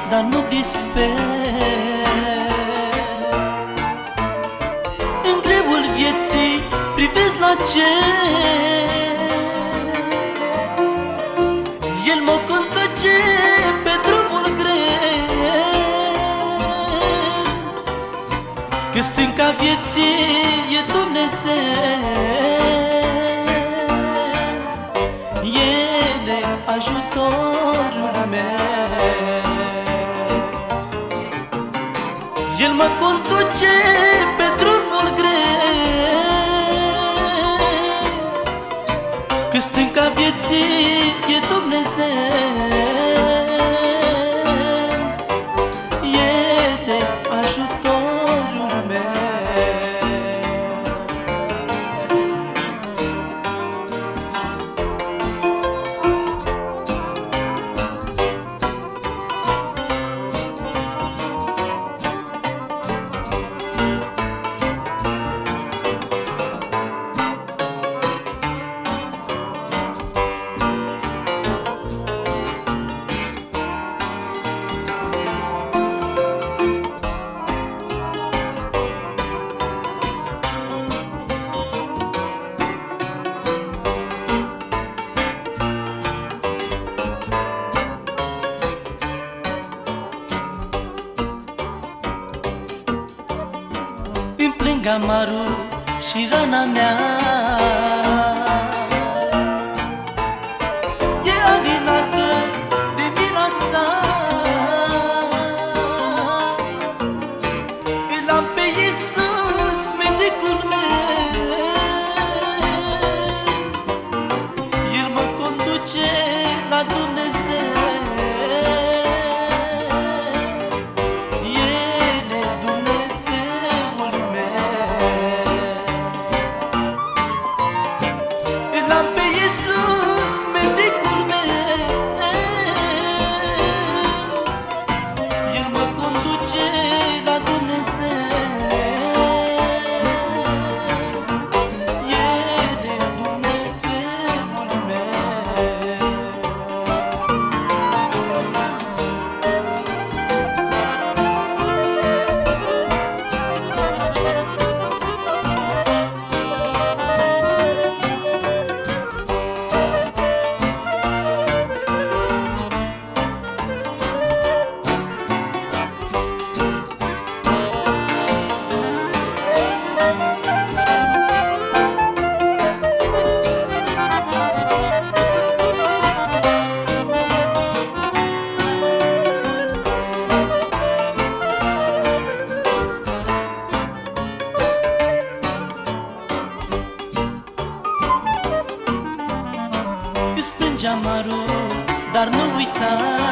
dar nu disper. În greul vieții privesc la cer, El mă conduce pe drumul greu, că stânca vieții e Dumnezeu. El e ajutorul meu, El mă conduce pe drumul greu, că stânca vieții e Dumnezeu. El e ajutorul meu. Plâng amarul și rana mea, e alinată de mila sa. Îl am pe Iisus, medicul meu, El mă conduce la Dumnezeu. Amarul, dar nu uita